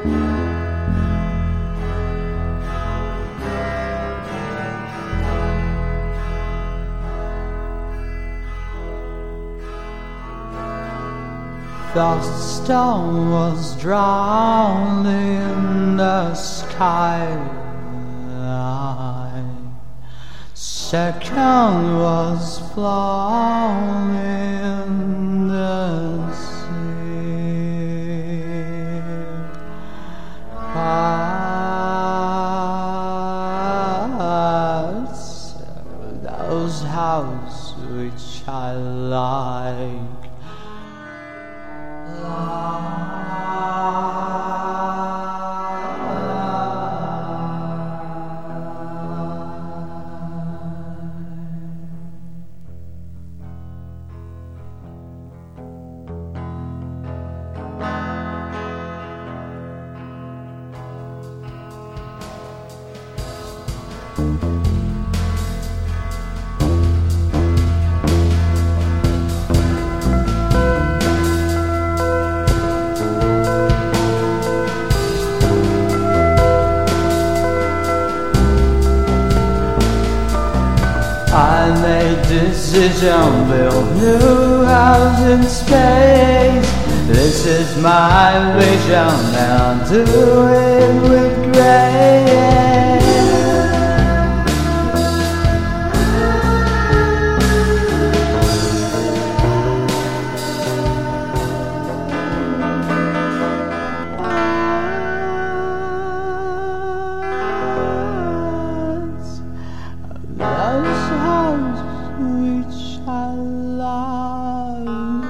The stone was drowned in the sky. Second was flown in the sea. Hearts, those houses which I like. I made decision, build new house in space. This is my vision, and I'll do it with grace. Those homes which I love.